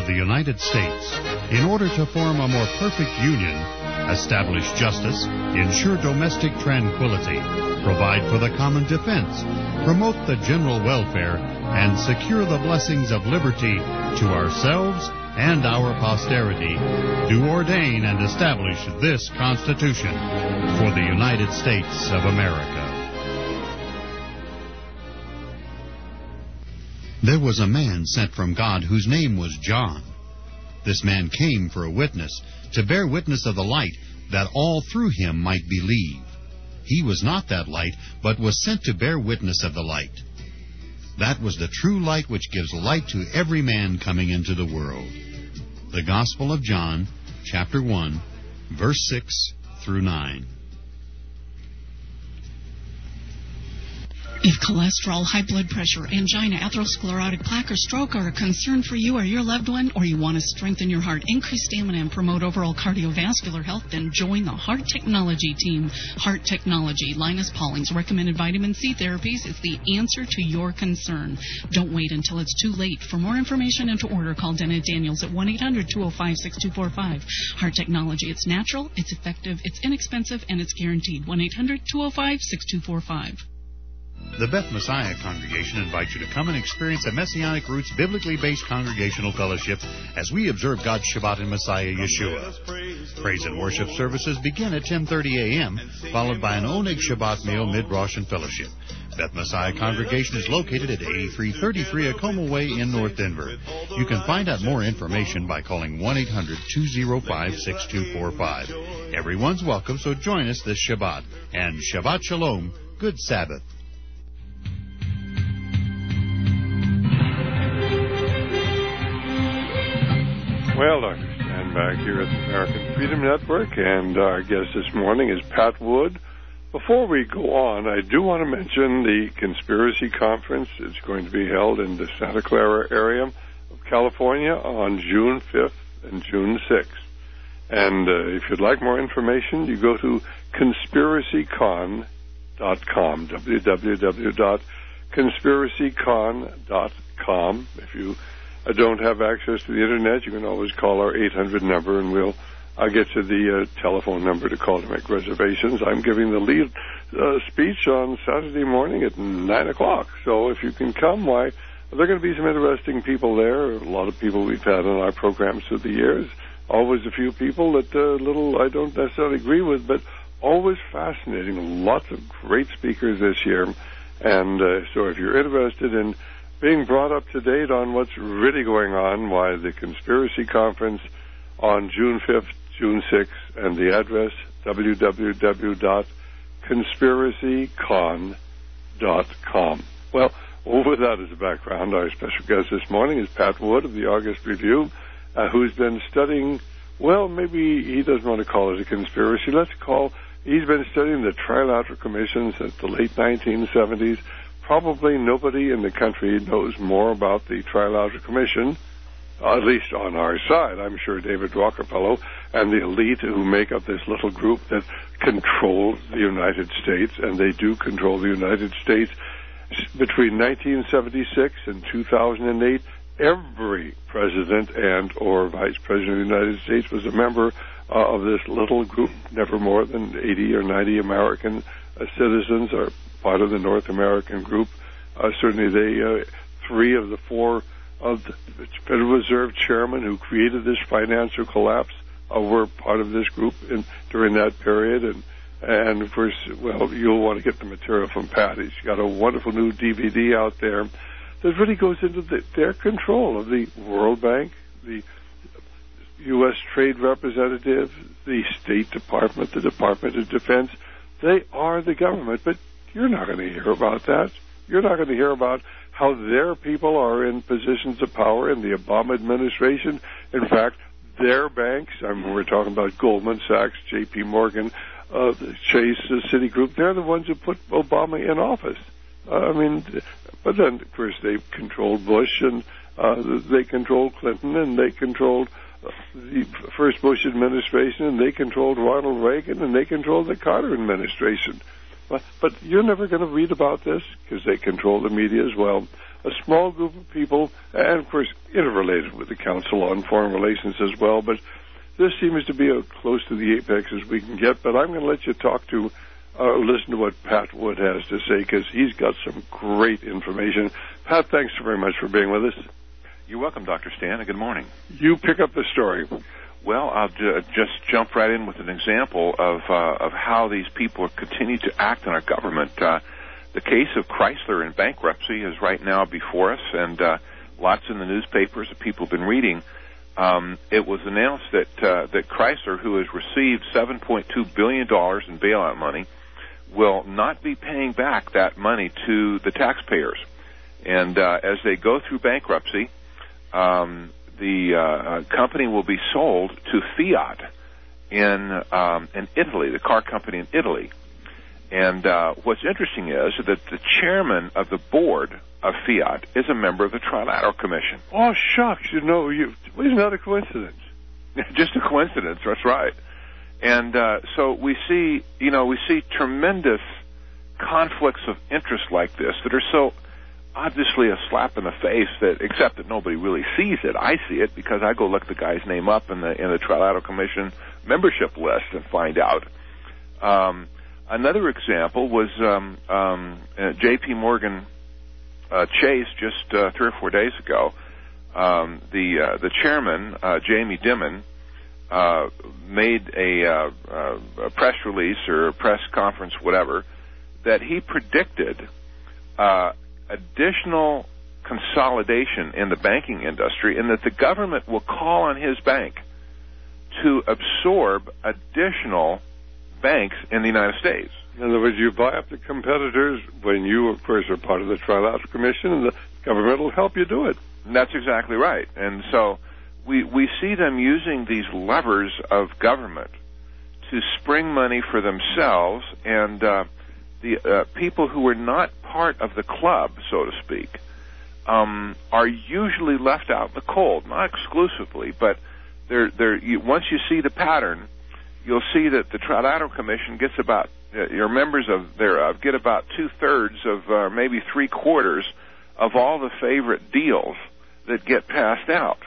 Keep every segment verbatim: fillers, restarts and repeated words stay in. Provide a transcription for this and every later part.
of the United States, in order to form a more perfect union, establish justice, ensure domestic tranquility, provide for the common defense, promote the general welfare, and secure the blessings of liberty to ourselves and our posterity, do ordain and establish this Constitution for the United States of America. There was a man sent from God whose name was John. This man came for a witness, to bear witness of the light, that all through him might believe. He was not that light, but was sent to bear witness of the light. That was the true light which gives light to every man coming into the world. The Gospel of John, chapter one, verse six through nine. If cholesterol, high blood pressure, angina, atherosclerotic plaque, or stroke are a concern for you or your loved one, or you want to strengthen your heart, increase stamina, and promote overall cardiovascular health, then join the Heart Technology team. Heart Technology, Linus Pauling's recommended vitamin C therapies, is the answer to your concern. Don't wait until it's too late. For more information and to order, call Dennett Daniels at one eight hundred two oh five six two four five. Heart Technology, it's natural, it's effective, it's inexpensive, and it's guaranteed. one eight hundred two oh five six two four five. The Beth Messiah Congregation invites you to come and experience a Messianic Roots biblically based congregational fellowship as we observe God's Shabbat in Messiah Yeshua. Praise and worship services begin at ten thirty a.m., followed by an Oneg Shabbat meal mid-Rosh and fellowship. Beth Messiah Congregation is located at eighty-three thirty-three Acoma Way in North Denver. You can find out more information by calling one eight hundred two oh five six two four five. Everyone's welcome, so join us this Shabbat. And Shabbat Shalom, good Sabbath. Well, Doctor Standback here at the American Freedom Network, and our guest this morning is Pat Wood. Before we go on, I do want to mention the Conspiracy Conference. It's going to be held in the Santa Clara area of California on June fifth and June sixth. And uh, if you'd like more information, you go to conspiracy con dot com, w w w dot conspiracy con dot com. If you Uh, don't have access to the Internet, you can always call our eight hundred number, and we'll I'll get you the uh, telephone number to call to make reservations. I'm giving the lead uh, speech on Saturday morning at nine o'clock. So if you can come, why, there are going to be some interesting people there. A lot of people we've had on our programs through the years. Always a few people that uh, little I don't necessarily agree with, but always fascinating. Lots of great speakers this year. And uh, so if you're interested in being brought up to date on what's really going on, why the Conspiracy Conference on June fifth, June sixth, and the address w w w dot conspiracy con dot com. Well, over that as a background, our special guest this morning is Pat Wood of the August Review, uh, who's been studying, well, maybe he doesn't want to call it a conspiracy. Let's call, he's been studying the Trilateral Commission since the late nineteen seventies. Probably nobody in the country knows more about the Trilateral Commission, at least on our side. I'm sure David Rockefeller and the elite who make up this little group that control the United States, and they do control the United States. Between nineteen seventy-six and two thousand eight, every president and or vice president of the United States was a member uh, of this little group. Never more than eighty or ninety American uh, citizens are part of the North American group. Uh, certainly they, uh, three of the four of the Federal Reserve chairmen who created this financial collapse uh, were part of this group in, during that period. And, and of course, well, you'll want to get the material from Pat. He's got a wonderful new D V D out there that really goes into the, their control of the World Bank, the U S Trade Representative, the State Department, the Department of Defense. They are the government, but you're not going to hear about that. You're not going to hear about how their people are in positions of power in the Obama administration. In fact, their banks, I mean, we're talking about Goldman Sachs, J P Morgan, uh, Chase, uh, Citigroup, they're the ones who put Obama in office. Uh, I mean, but then, of course, they controlled Bush, and uh, they controlled Clinton, and they controlled uh, the first Bush administration, and they controlled Ronald Reagan, and they controlled the Carter administration. But, but you're never going to read about this because they control the media as well. a small group of people, and of course interrelated with the Council on Foreign Relations as well. But this seems to be as close to the apex as we can get. But I'm going to let you talk to, uh, listen to what Pat Wood has to say, because he's got some great information. Pat, thanks very much for being with us. You're welcome, Doctor Stan, and good morning. You pick up the story. Well, I'll ju- just jump right in with an example of uh, of how these people continue to act in our government. Uh, the case of Chrysler in bankruptcy is right now before us, and uh, lots in the newspapers that people have been reading. Um, it was announced that uh, that Chrysler, who has received seven point two billion dollars in bailout money, will not be paying back that money to the taxpayers. And uh, as they go through bankruptcy, um, the uh, company will be sold to Fiat in um, in Italy, the car company in Italy. And uh, what's interesting is that the chairman of the board of Fiat is a member of the Trilateral Commission. Oh, shucks, you know, you, isn't that a coincidence? Just a coincidence, that's right. And uh, so we see, you know, we see tremendous conflicts of interest like this that are so obviously a slap in the face, that except that nobody really sees it. I see it because I go look the guy's name up in the in the Trilateral Commission membership list and find out. Um, another example was um, um, uh, J P Morgan uh, Chase just uh, three or four days ago. Um, the uh, the chairman, uh, Jamie Dimon, uh, made a, uh, uh, a press release or a press conference, whatever, that he predicted uh, additional consolidation in the banking industry, and that the government will call on his bank to absorb additional banks in the United States. In other words, you buy up the competitors when you, of course, are part of the Trilateral Commission, and the government will help you do it. And that's exactly right. And so we we see them using these levers of government to spring money for themselves, and uh, the uh, people who are not part of the club, so to speak, um, are usually left out in the cold. Not exclusively, but they're, they're, you, once you see the pattern, you'll see that the Trilateral Commission gets about, uh, your members of thereof get about two-thirds of uh, maybe three-quarters of all the favorite deals that get passed out.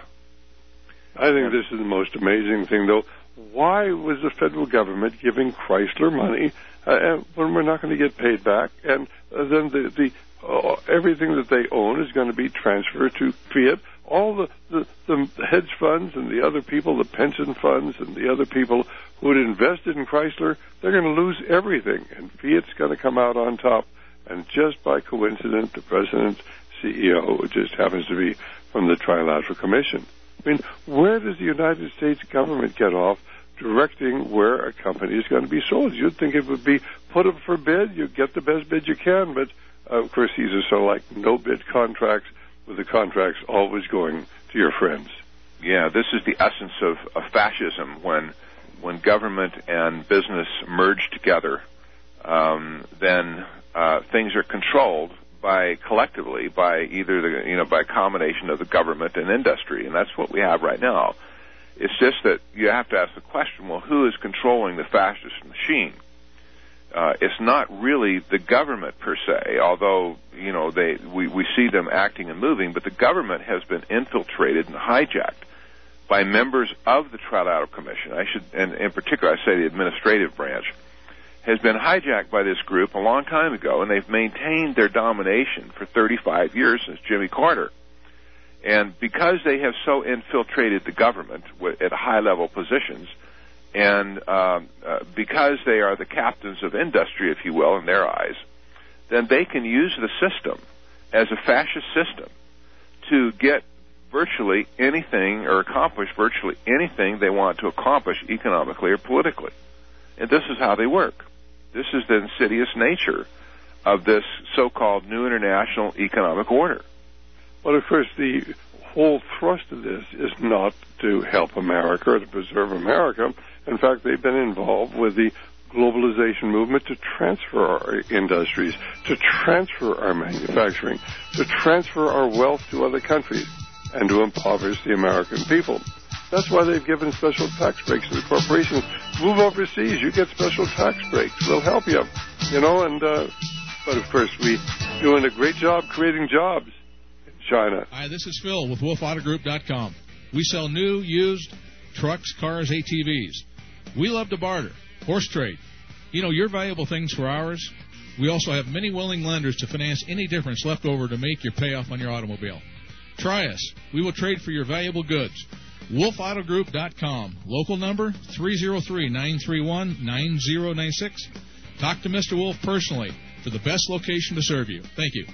I think this is the most amazing thing, though. Why was the federal government giving Chrysler money uh, when we're not going to get paid back? And uh, then the, the uh, everything that they own is going to be transferred to Fiat. All the, the, the hedge funds and the other people, the pension funds and the other people who had invested in Chrysler, they're going to lose everything. And Fiat's going to come out on top. And just by coincidence, the president's C E O just happens to be from the Trilateral Commission. I mean, where does the United States government get off directing where a company is going to be sold? You'd think it would be put up for bid, you get the best bid you can, but uh, of course these are sort of like no-bid contracts, with the contracts always going to your friends. Yeah, this is the essence of, of fascism, when when government and business merge together, um, then uh, things are controlled by collectively by either the you know by a combination of the government and industry, and that's what we have right now. It's just that you have to ask the question: well, who is controlling the fascist machine? Uh, it's not really the government per se, although you know they we, we see them acting and moving, but the government has been infiltrated and hijacked by members of the Trilateral Commission. I should, and in particular, I say the administrative branch, has been hijacked by this group a long time ago, and they've maintained their domination for thirty-five years since Jimmy Carter. And because they have so infiltrated the government at high-level positions, and um, uh, because they are the captains of industry, if you will, in their eyes, then they can use the system as a fascist system to get virtually anything or accomplish virtually anything they want to accomplish economically or politically. And this is how they work. This is the insidious nature of this so-called new international economic order. Well, of course, the whole thrust of this is not to help America or to preserve America. In fact, they've been involved with the globalization movement to transfer our industries, to transfer our manufacturing, to transfer our wealth to other countries, and to impoverish the American people. That's why they've given special tax breaks to the corporations. Move overseas, you get special tax breaks. We'll help you, you know, and, uh, but of course, we doing a great job creating jobs. China. Hi, this is Phil with wolf auto group dot com. We sell new, used trucks, cars, A T Vs. We love to barter, horse trade. You know, your valuable things for ours. We also have many willing lenders to finance any difference left over to make your payoff on your automobile. Try us. We will trade for your valuable goods. wolf auto group dot com. Local number three oh three, nine three one, nine oh nine six. Talk to Mister Wolf personally for the best location to serve you. Thank you.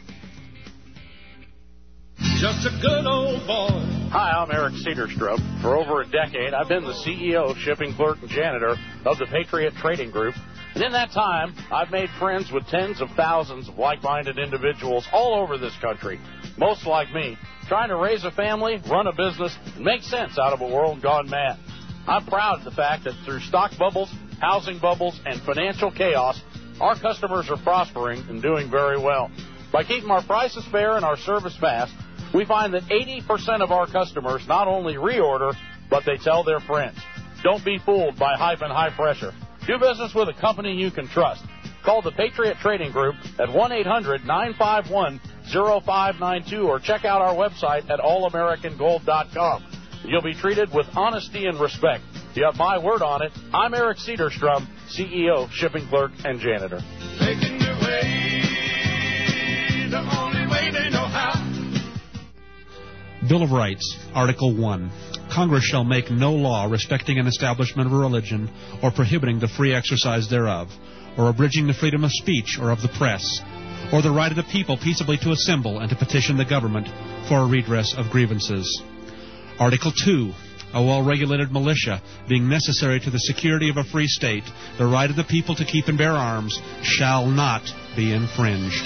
Just a good old boy. Hi, I'm Eric Cedarstrup. For over a decade, I've been the C E O, shipping clerk, and janitor of the Patriot Trading Group. And in that time, I've made friends with tens of thousands of like-minded individuals all over this country, most like me, trying to raise a family, run a business, and make sense out of a world gone mad. I'm proud of the fact that through stock bubbles, housing bubbles, and financial chaos, our customers are prospering and doing very well. By keeping our prices fair and our service fast, we find that eighty percent of our customers not only reorder, but they tell their friends. Don't be fooled by hype and high pressure. Do business with a company you can trust. Call the Patriot Trading Group at one eight hundred, nine five one, oh five nine two or check out our website at all american gold dot com. You'll be treated with honesty and respect. You have my word on it. I'm Eric Cedarstrom, C E O, shipping clerk, and janitor. Making your way the only way they know how. Bill of Rights, Article one. Congress shall make no law respecting an establishment of a religion or prohibiting the free exercise thereof, or abridging the freedom of speech or of the press, or the right of the people peaceably to assemble and to petition the government for a redress of grievances. Article two. A well-regulated militia, being necessary to the security of a free state, the right of the people to keep and bear arms, shall not be infringed.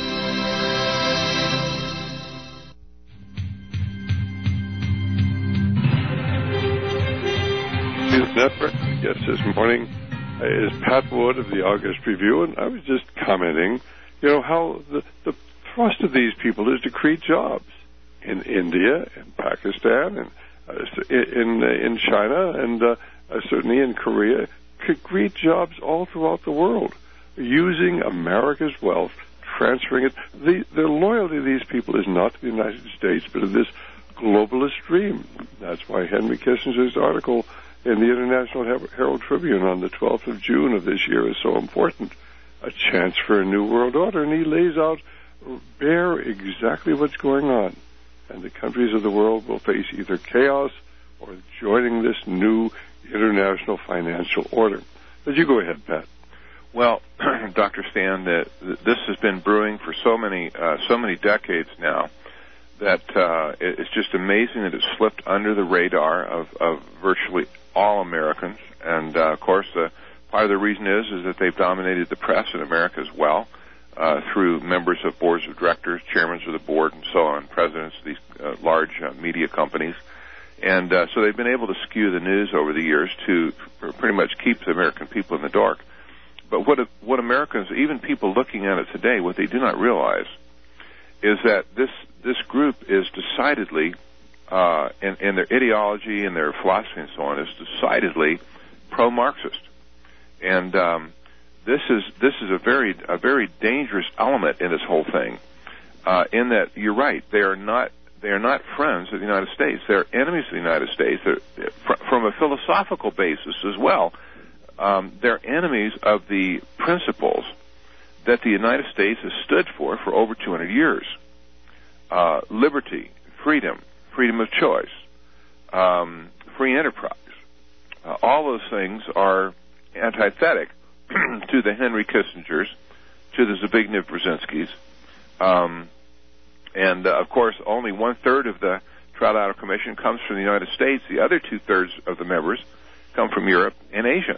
Network. Yes, this morning is Pat Wood of the August Review, and I was just commenting, you know, how the, the thrust of these people is to create jobs in India, in Pakistan, and uh, in uh, in China, and uh, uh, certainly in Korea, could create jobs all throughout the world, using America's wealth, transferring it. The, the loyalty of these people is not to the United States, but to this globalist dream. That's why Henry Kissinger's article in the International Herald Tribune on the twelfth of June of this year is so important. A chance for a new world order, and he lays out bare exactly what's going on. And the countries of the world will face either chaos or joining this new international financial order. But you go ahead, Pat. Well, Doctor Stan, that this has been brewing for so many uh, so many decades now that uh, it's just amazing that it slipped under the radar of, of virtually all Americans. And, uh, of course, uh, part of the reason is is that they've dominated the press in America as well uh, through members of boards of directors, chairmen of the board, and so on, presidents of these uh, large uh, media companies. And uh, so they've been able to skew the news over the years to pretty much keep the American people in the dark. But what what Americans, even people looking at it today, what they do not realize is that this this group is decidedly, uh, in, in their ideology and their philosophy and so on, is decidedly pro-Marxist, and um, this is this is a very a very dangerous element in this whole thing. Uh, in that you're right, they are not they are not friends of the United States. They're enemies of the United States. They're, from a philosophical basis as well, um, they're enemies of the principles that the United States has stood for for over two hundred years. Uh, liberty, freedom, freedom of choice, um, free enterprise. Uh, all those things are antithetic to the Henry Kissingers, to the Zbigniew Brzezinskis, um, and, uh, of course, only one-third of the Trilateral Commission comes from the United States. The other two-thirds of the members come from Europe and Asia.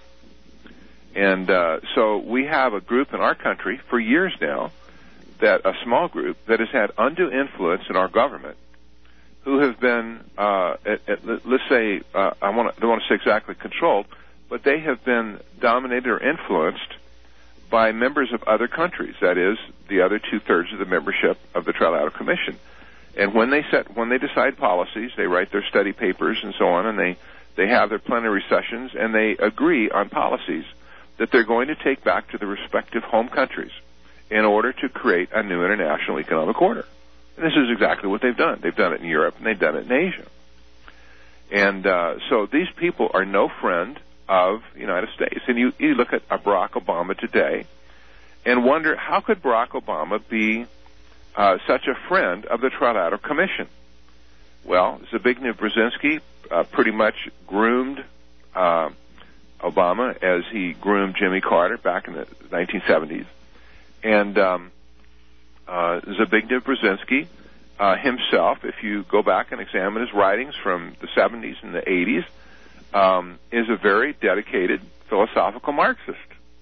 And uh, so we have a group in our country for years now, that a small group that has had undue influence in our government, who have been, uh, at, at, let's say, uh, I want don't want to say exactly controlled, but they have been dominated or influenced by members of other countries. That is, the other two-thirds of the membership of the Trilateral Commission. And when they set, when they decide policies, they write their study papers and so on, and they, they have their plenary sessions, and they agree on policies that they're going to take back to the respective home countries in order to create a new international economic order. And this is exactly what they've done. They've done it in Europe, and they've done it in Asia. And uh, so these people are no friend of the United States. And you, you look at uh, Barack Obama today and wonder, how could Barack Obama be uh, such a friend of the Trilateral Commission? Well, Zbigniew Brzezinski uh, pretty much groomed uh, Obama as he groomed Jimmy Carter back in the nineteen seventies. And um, uh, Zbigniew Brzezinski uh, himself, if you go back and examine his writings from the seventies and the eighties, um, is a very dedicated philosophical Marxist.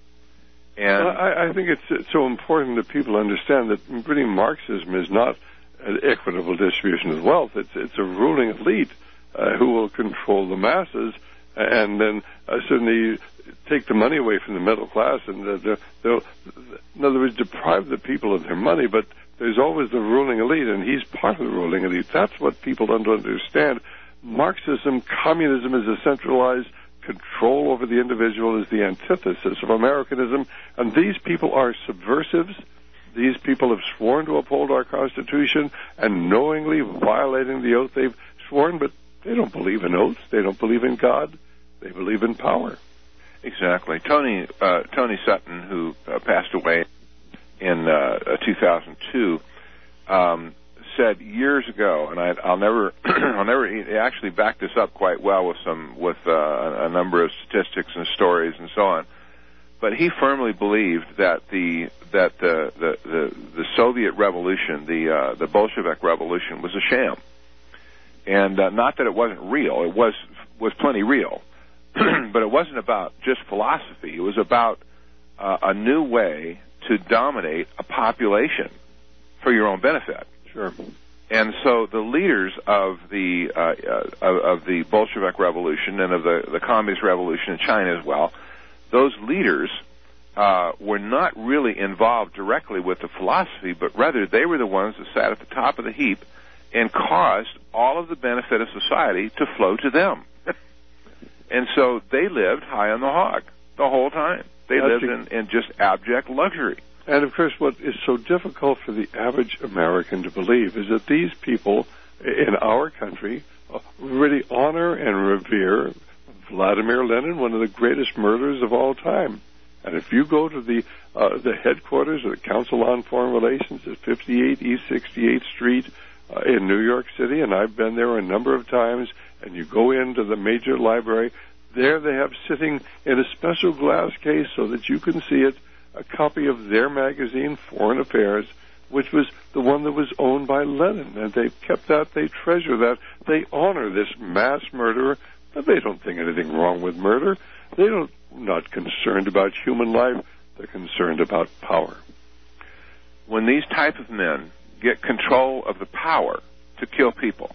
And well, I, I think it's, it's so important that people understand that really Marxism is not an equitable distribution of wealth. It's it's a ruling elite uh, who will control the masses, and then uh, certainly take the money away from the middle class, and uh, they'll, they'll, in other words, deprive the people of their money. But there's always the ruling elite, and he's part of the ruling elite. That's what people don't understand. Marxism, communism is a centralized control over the individual, is the antithesis of Americanism, and these people are subversives. These people have sworn to uphold our Constitution and knowingly violating the oath they've sworn, but they don't believe in oaths. They don't believe in God. They believe in power. Exactly. Tony uh, Tony Sutton, who uh, passed away in uh, two thousand two, um, said years ago, and I, I'll never, I'll never. He actually backed this up quite well with some, with uh, a number of statistics and stories and so on. But he firmly believed that the that the the, the, the Soviet Revolution, the uh, the Bolshevik Revolution, was a sham, and uh, not that it wasn't real. It was was plenty real, but it wasn't about just philosophy. It was about uh, a new way to dominate a population for your own benefit. Sure. And so the leaders of the uh, uh, of, of the Bolshevik Revolution and of the the Communist Revolution in China as well, those leaders uh, were not really involved directly with the philosophy, but rather they were the ones that sat at the top of the heap and caused all of the benefit of society to flow to them. And so they lived high on the hog the whole time. They That's lived in, in just abject luxury. And, of course, what is so difficult for the average American to believe is that these people in our country really honor and revere Vladimir Lenin, one of the greatest murderers of all time. And if you go to the uh, the headquarters of the Council on Foreign Relations at fifty-eight East sixty-eighth Street uh, in New York City, and I've been there a number of times, and you go into the major library, there they have sitting in a special glass case so that you can see it, a copy of their magazine, Foreign Affairs, which was the one that was owned by Lenin. And they've kept that, they treasure that, they honor this mass murderer, but they don't think anything wrong with murder. They don't, not concerned about human life, they're concerned about power. When these type of men get control of the power to kill people,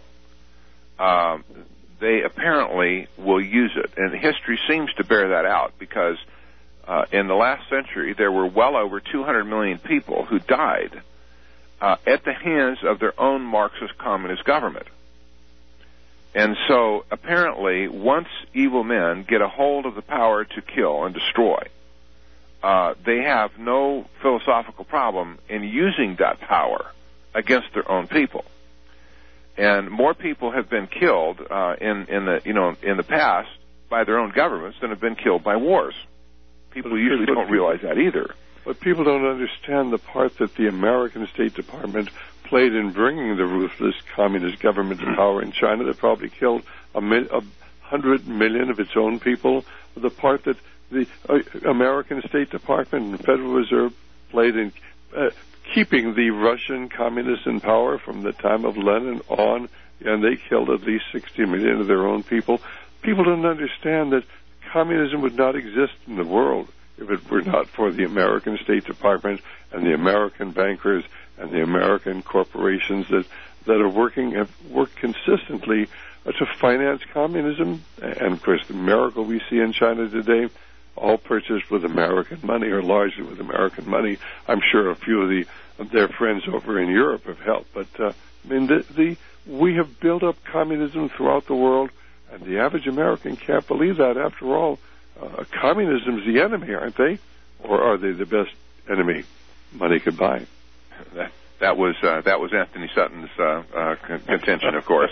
um, they apparently will use it. And history seems to bear that out, because Uh, in the last century, there were well over two hundred million people who died uh, at the hands of their own Marxist communist government. And so, apparently, once evil men get a hold of the power to kill and destroy, uh, they have no philosophical problem in using that power against their own people. And more people have been killed uh, in in the you know in the past by their own governments than have been killed by wars. People usually don't realize that either. But people don't understand the part that the American State Department played in bringing the ruthless communist government to power in China that probably killed a, mi- a hundred million of its own people. The part that the uh, American State Department and Federal Reserve played in uh, keeping the Russian communists in power from the time of Lenin on, and they killed at least sixty million of their own people. People don't understand that communism would not exist in the world if it were not for the American State Department and the American bankers and the American corporations that, that are working, have worked consistently uh, to finance communism. And, of course, the miracle we see in China today, all purchased with American money, or largely with American money. I'm sure a few of, the, of their friends over in Europe have helped. But, uh, I mean, the, the, we have built up communism throughout the world, and the average American can't believe that. After all, uh, communism's the enemy, aren't they? Or are they the best enemy money could buy? That, That was uh, that was Anthony Sutton's uh, uh, contention, of course.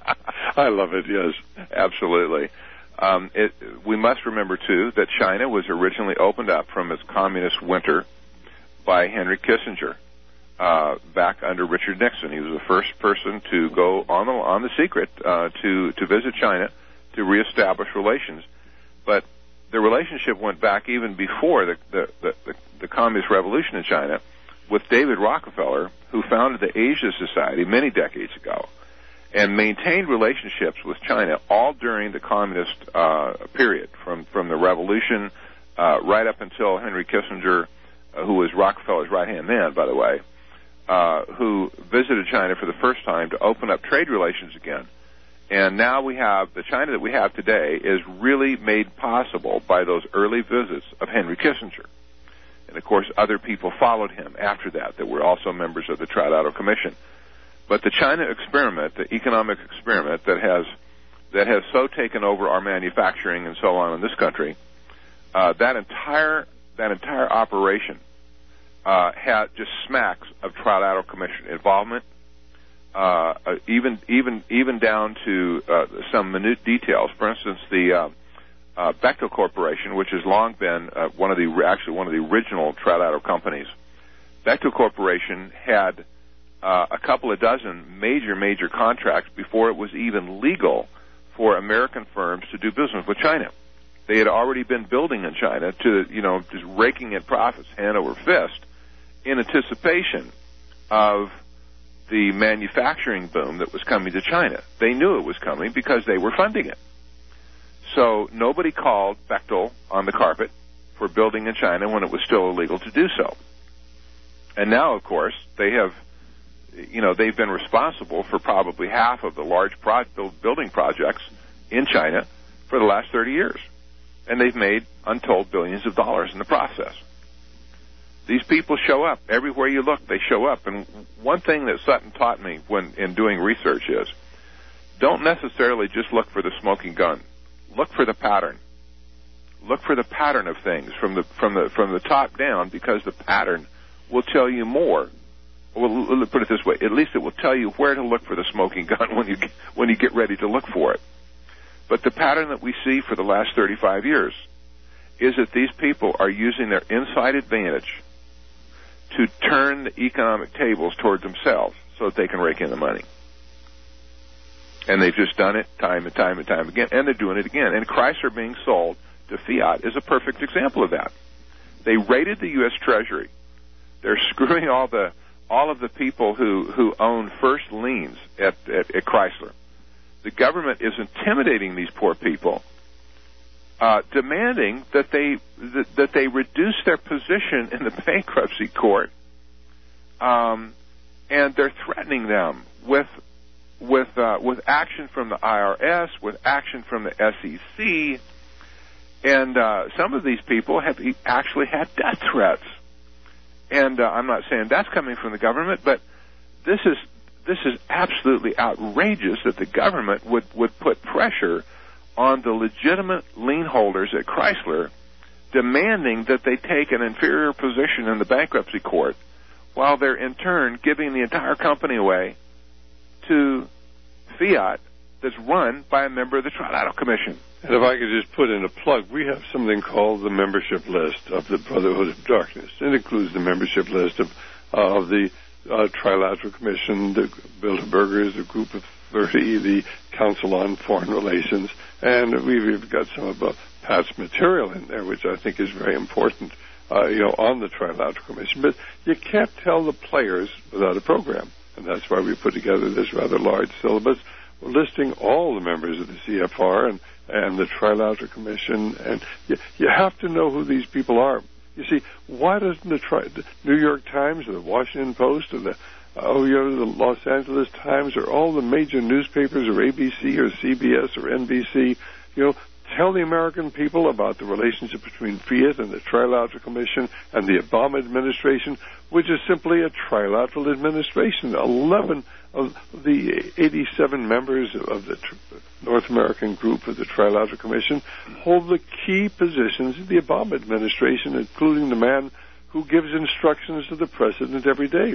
I love it. Yes, absolutely. Um, it, we must remember too that China was originally opened up from its communist winter by Henry Kissinger uh, back under Richard Nixon. He was the first person to go on the on the secret uh, to to visit China to reestablish relations. But the relationship went back even before the the, the, the, the communist revolution in China, with David Rockefeller, who founded the Asia Society many decades ago, and maintained relationships with China all during the communist uh, period, from, from the revolution uh, right up until Henry Kissinger, uh, who was Rockefeller's right-hand man, by the way, uh, who visited China for the first time to open up trade relations again. And now we have, the China that we have today is really made possible by those early visits of Henry Kissinger. And, of course, other people followed him after that that were also members of the Trilateral Commission. But the China experiment, the economic experiment that has that has so taken over our manufacturing and so on in this country, uh, that entire that entire operation uh, had just smacks of Trilateral Commission involvement, uh, uh, even even even down to uh, some minute details. For instance, the uh, Uh, Bechtel Corporation, which has long been uh, one of the actually one of the original trilateral companies. Bechtel Corporation had uh, a couple of dozen major, major contracts before it was even legal for American firms to do business with China. They had already been building in China to, you know, just raking in profits hand over fist in anticipation of the manufacturing boom that was coming to China. They knew it was coming because they were funding it. So nobody called Bechtel on the carpet for building in China when it was still illegal to do so. And now, of course, they have, you know, they've been responsible for probably half of the large pro- building projects in China for the last thirty years. And they've made untold billions of dollars in the process. These people show up. Everywhere you look, they show up. And one thing that Sutton taught me when in doing research is, don't necessarily just look for the smoking gun. Look for the pattern. Look for the pattern of things from the from the from the top down, because the pattern will tell you more. Well, let's put it this way: at least it will tell you where to look for the smoking gun when you when you get ready to look for it. But the pattern that we see for the last thirty-five years is that these people are using their inside advantage to turn the economic tables toward themselves so that they can rake in the money. And they've just done it time and time and time again, and they're doing it again. And Chrysler being sold to Fiat is a perfect example of that. They raided the U S Treasury. They're screwing all the all of the people who, who own first liens at, at, at Chrysler. The government is intimidating these poor people, uh, demanding that they that, that they reduce their position in the bankruptcy court, um, and they're threatening them with. with uh, with action from the I R S, with action from the S E C, and uh, some of these people have actually had death threats. And uh, I'm not saying that's coming from the government, but this is this is absolutely outrageous that the government would, would put pressure on the legitimate lien holders at Chrysler, demanding that they take an inferior position in the bankruptcy court, while they're in turn giving the entire company away to Fiat that's run by a member of the Trilateral Commission. And if I could just put in a plug, we have something called the membership list of the Brotherhood of Darkness. It includes the membership list of, uh, of the uh, Trilateral Commission, the Bilderbergers, the Group of thirty, the Council on Foreign Relations, and we've got some of uh, Pat's material in there, which I think is very important, uh, you know, on the Trilateral Commission. But you can't tell the players without a program. And that's why we put together this rather large syllabus listing all the members of the C F R and, and the Trilateral Commission. And you, you have to know who these people are. You see, why doesn't the, tri- the New York Times or the Washington Post or the, oh, you know, the Los Angeles Times or all the major newspapers or A B C or C B S or N B C, you know, tell the American people about the relationship between Fiat and the Trilateral Commission and the Obama administration, which is simply a trilateral administration. Eleven of the eighty-seven members of the North American group of the Trilateral Commission hold the key positions in the Obama administration, including the man who gives instructions to the president every day.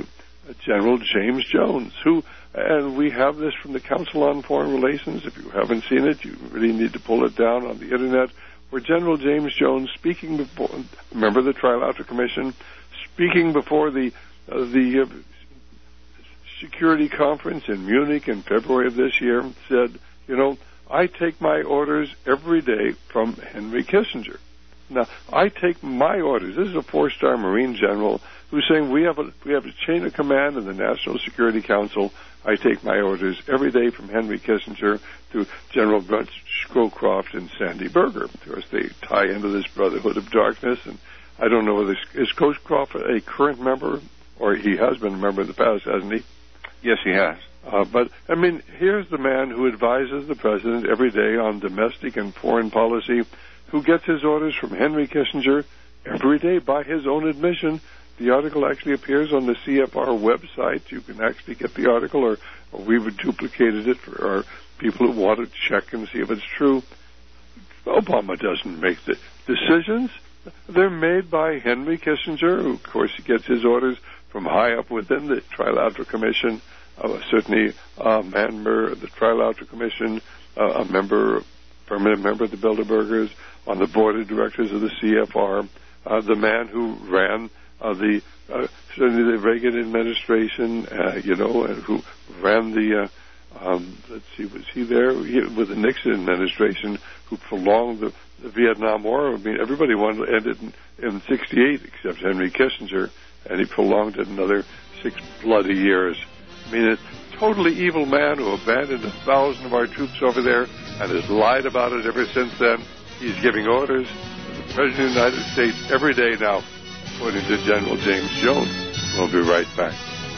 General James Jones, who, and we have this from the Council on Foreign Relations. If you haven't seen it, you really need to pull it down on the Internet, where General James Jones, speaking before, remember the Trilateral Commission, speaking before the uh, the uh, Security Conference in Munich in February of this year, said, you know, I take my orders every day from Henry Kissinger. Now, I take my orders. This is a four-star Marine general who's saying we have a we have a chain of command in the National Security Council. I take my orders every day from Henry Kissinger to General Brent Scowcroft and Sandy Berger. Of course, they tie into this Brotherhood of Darkness, and I don't know whether is Scowcroft a current member, or he has been a member in the past, hasn't he? Yes, he has. Uh, but, I mean, here's the man who advises the president every day on domestic and foreign policy, who gets his orders from Henry Kissinger every day by his own admission. The article actually appears on the C F R website. You can actually get the article, or, or we've duplicated it for our people who want to check and see if it's true. Obama doesn't make the decisions. They're made by Henry Kissinger, who, of course, gets his orders from high up within the Trilateral Commission, uh, certainly a member of the Trilateral Commission, uh, a member, permanent member of the Bilderbergers, on the board of directors of the C F R, uh, the man who ran uh, the uh, certainly the Reagan administration, uh, you know, and who ran the, uh, um, let's see, was he there he, with the Nixon administration, who prolonged the, the Vietnam War? I mean, everybody wanted to end it in, in sixty-eight except Henry Kissinger, and he prolonged it another six bloody years. I mean, a totally evil man who abandoned a thousand of our troops over there and has lied about it ever since then. He's giving orders to the President of the United States every day now, according to General James Jones. We'll be right back.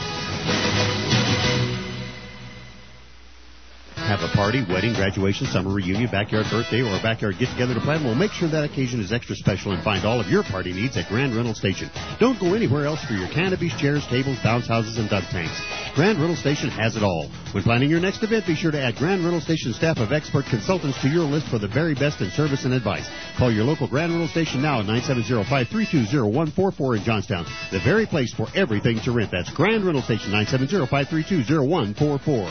Have a party, wedding, graduation, summer reunion, backyard birthday, or a backyard get-together to plan? Well, make sure that occasion is extra special and find all of your party needs at Grand Rental Station. Don't go anywhere else for your canopies, chairs, tables, bounce houses, and duck tanks. Grand Rental Station has it all. When planning your next event, be sure to add Grand Rental Station staff of expert consultants to your list for the very best in service and advice. Call your local Grand Rental Station now at nine seven zero, five three two, zero one four four in Johnstown. The very place for everything to rent. That's Grand Rental Station, nine seven zero, five three two, zero one four four.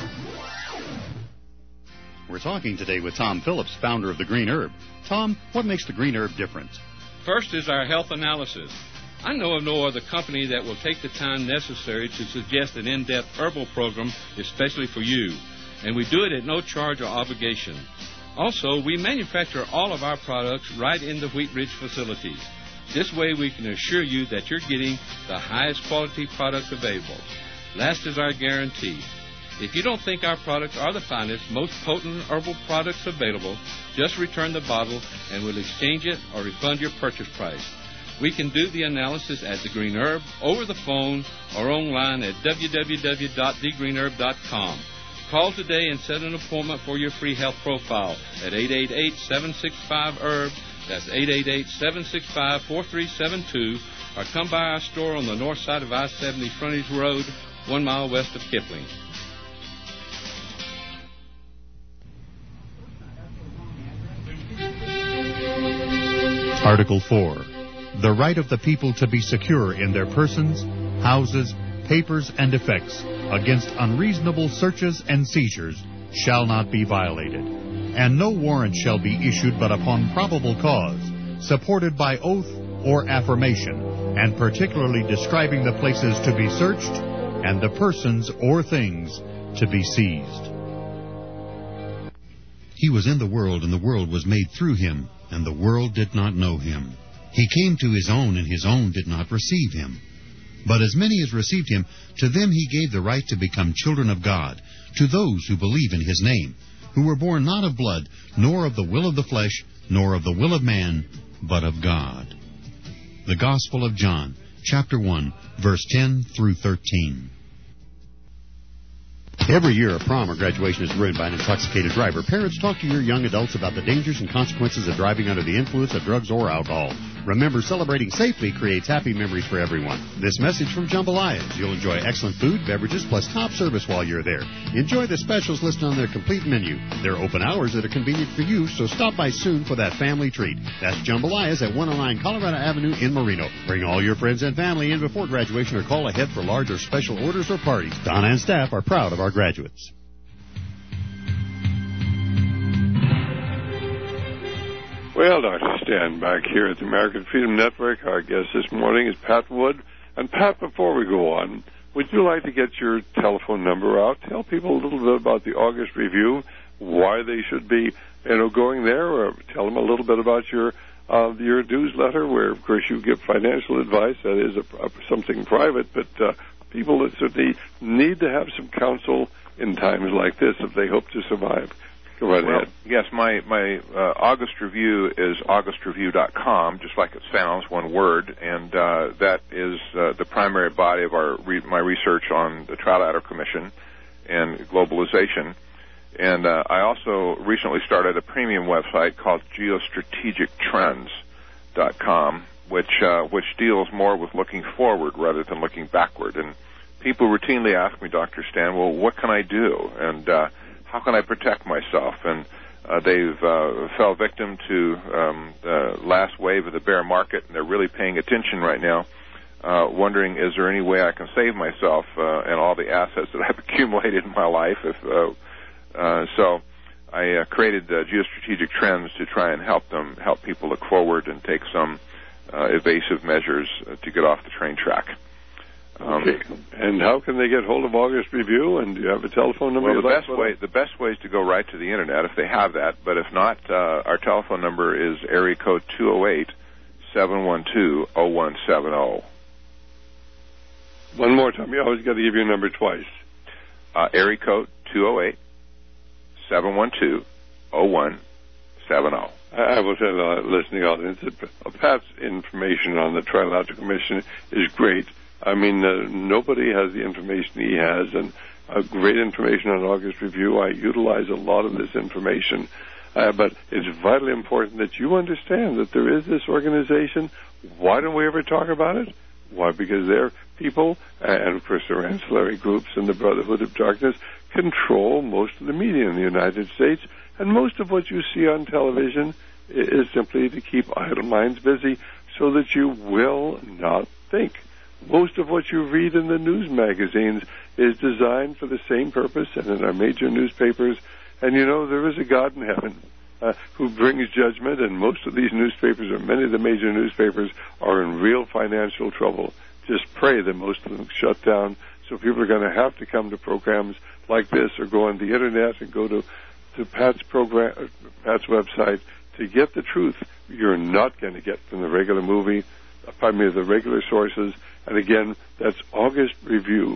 We're talking today with Tom Phillips, founder of the Green Herb. Tom, what makes the Green Herb different? First is our health analysis. I know of no other company that will take the time necessary to suggest an in-depth herbal program especially for you, and we do it at no charge or obligation. Also, we manufacture all of our products right in the Wheat Ridge facilities. This way we can assure you that you're getting the highest quality products available. Last is our guarantee. If you don't think our products are the finest, most potent herbal products available, just return the bottle and we'll exchange it or refund your purchase price. We can do the analysis at The Green Herb, over the phone, or online at w w w dot the green herb dot com. Call today and set an appointment for your free health profile at eight eight eight, seven six five, herb. That's eight eight eight, seven six five, four three seven two. Or come by our store on the north side of I seventy Frontage Road, one mile west of Kipling. Article four. The right of the people to be secure in their persons, houses, papers, and effects against unreasonable searches and seizures shall not be violated, and no warrant shall be issued but upon probable cause, supported by oath or affirmation, and particularly describing the places to be searched and the persons or things to be seized. He was in the world, and the world was made through him, and the world did not know him. He came to his own, and his own did not receive him. But as many as received him, to them he gave the right to become children of God, to those who believe in his name, who were born not of blood, nor of the will of the flesh, nor of the will of man, but of God. The Gospel of John, chapter one, verse ten through thirteen. Every year, a prom or graduation is ruined by an intoxicated driver. Parents, talk to your young adults about the dangers and consequences of driving under the influence of drugs or alcohol. Remember, celebrating safely creates happy memories for everyone. This message from Jambalayas. You'll enjoy excellent food, beverages, plus top service while you're there. Enjoy the specials listed on their complete menu. There are open hours that are convenient for you, so stop by soon for that family treat. That's Jambalayas at one oh nine Colorado Avenue in Marino. Bring all your friends and family in before graduation or call ahead for large or special orders or parties. Donna and staff are proud of our graduates. Well, Doctor Stan, back here at the American Freedom Network. Our guest this morning is Pat Wood. And Pat, before we go on, would you like to get your telephone number out? Tell people a little bit about the August Review, why they should be, you know, going there, or tell them a little bit about your uh, your newsletter, where, of course, you give financial advice. That is a, a, something private, but uh, people that certainly need to have some counsel in times like this if they hope to survive. Go right well, ahead. Yes, my, my uh, August Review is august review dot com, just like it sounds, one word, and uh, that is uh, the primary body of our re- my research on the Trilateral Commission and globalization. And uh, I also recently started a premium website called geostrategic trends dot com, which uh, which deals more with looking forward rather than looking backward. And people routinely ask me, Doctor Stan, well, what can I do? And uh, how can I protect myself? And uh, they've uh, fell victim to um, the last wave of the bear market, and they're really paying attention right now, uh, wondering, is there any way I can save myself uh, and all the assets that I've accumulated in my life? If uh, uh, so, I uh, created uh, Geostrategic Trends to try and help them, help people look forward and take some uh, evasive measures uh, to get off the train track. Um, okay. And how can they get hold of August Review? And do you have a telephone number? Well, the like best way the best way is to go right to the internet if they have that. But if not, uh, our telephone number is area code two oh eight, seven one two, oh one seven oh. One more time. You always got to give your number twice. Uh, area code two oh eight, seven one two, oh one seven oh. I will tell the listening audience that Pat's information on the Trilateral Commission is great. I mean, uh, nobody has the information he has, and uh, great information on August Review. I utilize a lot of this information, uh, but it's vitally important that you understand that there is this organization. Why don't we ever talk about it? Why? Because their people, and of course their ancillary groups and the Brotherhood of Darkness, control most of the media in the United States, and most of what you see on television is simply to keep idle minds busy so that you will not think. Most of what you read in the news magazines is designed for the same purpose, and in our major newspapers. And you know, there is a God in heaven uh, who brings judgment, and most of these newspapers, or many of the major newspapers, are in real financial trouble. Just pray that most of them shut down, so people are going to have to come to programs like this or go on the Internet and go to, to Pat's program, Pat's website to get the truth you're not going to get from the regular movie, pardon me, the regular sources. And again, that's august review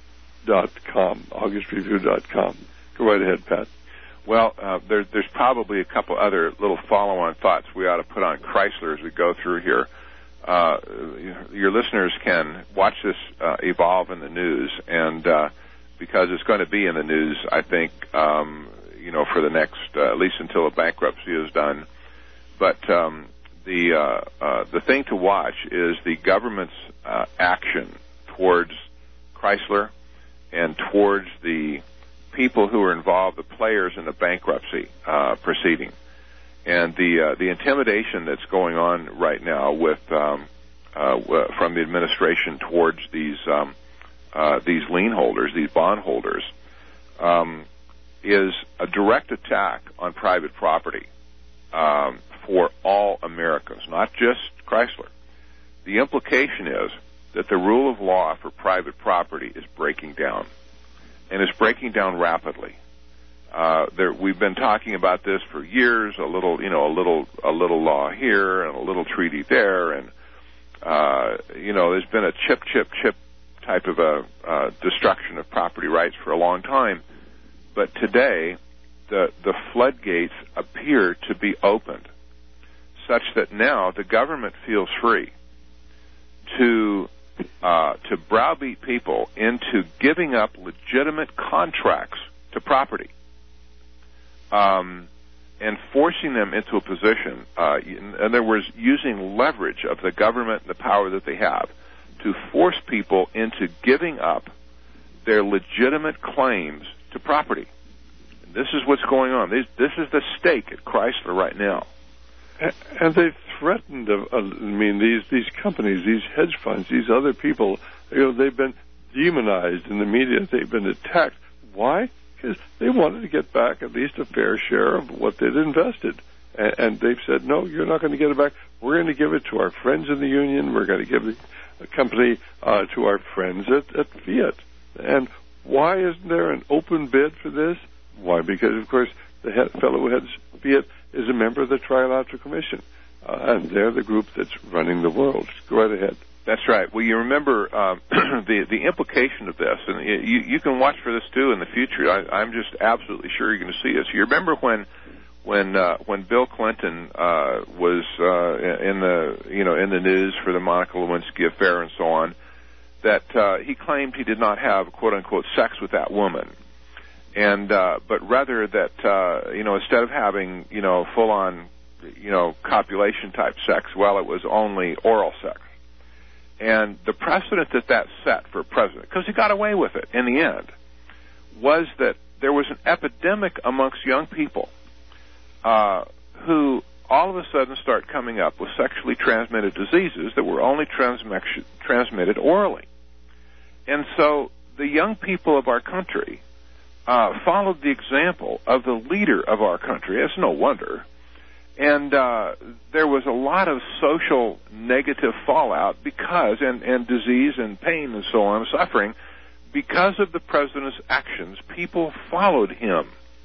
dot com, august review dot com. Go right ahead, Pat. Well, uh, there, there's probably a couple other little follow-on thoughts we ought to put on Chrysler as we go through here. Uh, your listeners can watch this uh, evolve in the news, and uh, because it's going to be in the news, I think, um, you know, for the next, uh, at least until a bankruptcy is done. But um, the uh, uh, the thing to watch is the government's uh, action towards Chrysler and towards the people who are involved, the players in the bankruptcy uh, proceeding, and the uh, the intimidation that's going on right now with um, uh, w- from the administration towards these um, uh, these lien holders, these bond holders, um, is a direct attack on private property um, for all Americans, not just Chrysler. The implication is that the rule of law for private property is breaking down, and it's breaking down rapidly. Uh, there, we've been talking about this for years. A little, you know, a little, a little law here and a little treaty there, and uh, you know, there's been a chip, chip, chip type of a uh, destruction of property rights for a long time. But today, the the floodgates appear to be opened, such that now the government feels free to uh, to browbeat people into giving up legitimate contracts to property. Um, and forcing them into a position, uh, in other words, using leverage of the government and the power that they have to force people into giving up their legitimate claims to property. And this is what's going on. This, this is the stake at Chrysler right now. And they've threatened, uh, I mean, these, these companies, these hedge funds, these other people, you know, they've been demonized in the media. They've been attacked. Why? Because they wanted to get back at least a fair share of what they'd invested. And, and they've said, no, you're not going to get it back. We're going to give it to our friends in the union. We're going to give the company uh, to our friends at, at Fiat. And why isn't there an open bid for this? Why? Because, of course, the head, fellow who heads Fiat is a member of the Trilateral Commission. Uh, and they're the group that's running the world. Go right ahead. That's right. Well, you remember um, the the implication of this, and you you can watch for this too in the future. I, I'm just absolutely sure you're going to see this. You remember when when uh, when Bill Clinton uh, was uh, in the you know in the news for the Monica Lewinsky affair and so on, that uh, he claimed he did not have quote unquote sex with that woman, and uh, but rather that uh, you know instead of having you know full on you know copulation type sex, well, it was only oral sex. And the precedent that that set for a president, because he got away with it in the end, was that there was an epidemic amongst young people uh, who all of a sudden start coming up with sexually transmitted diseases that were only transmi- transmitted orally. And so the young people of our country uh, followed the example of the leader of our country. It's no wonder. And uh, there was a lot of social negative fallout because, and, and disease and pain and so on, suffering, because of the president's actions. People followed him.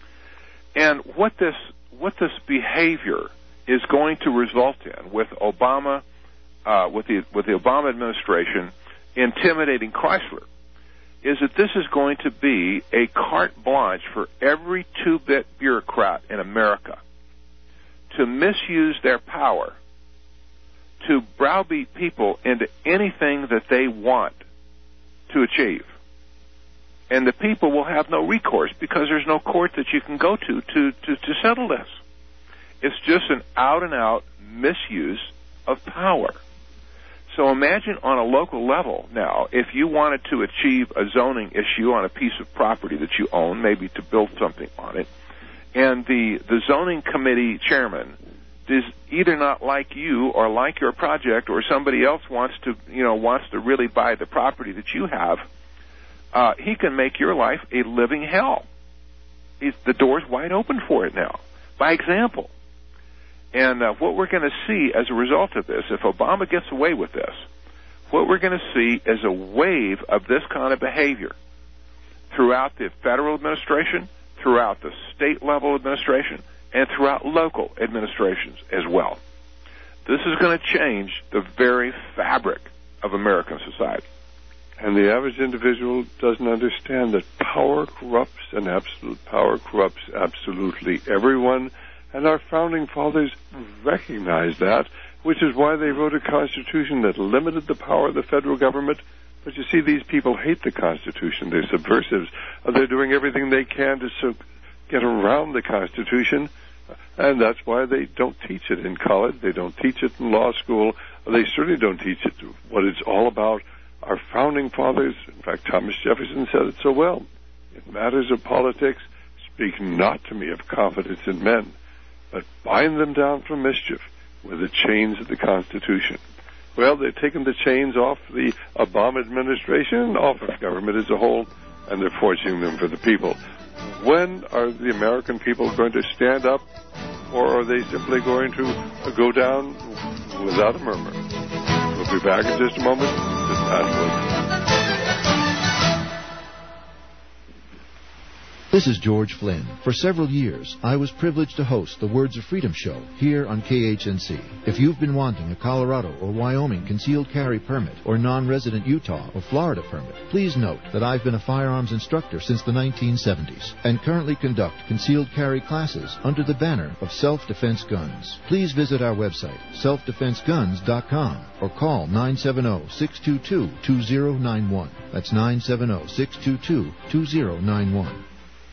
And what this, what this behavior is going to result in with Obama, uh, with the, with the Obama administration intimidating Chrysler, is that this is going to be a carte blanche for every two-bit bureaucrat in America to misuse their power to browbeat people into anything that they want to achieve. And the people will have no recourse because there's no court that you can go to to, to, to settle this. It's just an out-and-out misuse of power. So imagine on a local level now, if you wanted to achieve a zoning issue on a piece of property that you own, maybe to build something on it, and the, the zoning committee chairman does either not like you or like your project, or somebody else wants to, you know, wants to really buy the property that you have, uh, he can make your life a living hell. He's, the door's wide open for it now, by example. And uh, what we're going to see as a result of this, if Obama gets away with this, what we're going to see is a wave of this kind of behavior throughout the federal administration, throughout the state-level administration, and throughout local administrations as well. This is going to change the very fabric of American society. And the average individual doesn't understand that power corrupts, and absolute power corrupts absolutely everyone. And our founding fathers recognized that, which is why they wrote a constitution that limited the power of the federal government. But you see, these people hate the Constitution. They're subversives. They're doing everything they can to so get around the Constitution, and that's why they don't teach it in college. They don't teach it in law school. They certainly don't teach it what it's all about. Our founding fathers, in fact, Thomas Jefferson said it so well, in matters of politics, speak not to me of confidence in men, but bind them down from mischief with the chains of the Constitution. Well, they've taken the chains off the Obama administration, off of government as a whole, and they're forging them for the people. When are the American people going to stand up, or are they simply going to go down without a murmur? We'll be back in just a moment. This is Pat Wood. This is George Flynn. For several years, I was privileged to host the Words of Freedom show here on K H N C. If you've been wanting a Colorado or Wyoming concealed carry permit or non-resident Utah or Florida permit, please note that I've been a firearms instructor since the nineteen seventies and currently conduct concealed carry classes under the banner of Self-Defense Guns. Please visit our website, self defense guns dot com, or call nine seven zero, six two two, two zero nine one. That's nine seven zero, six two two, two zero nine one.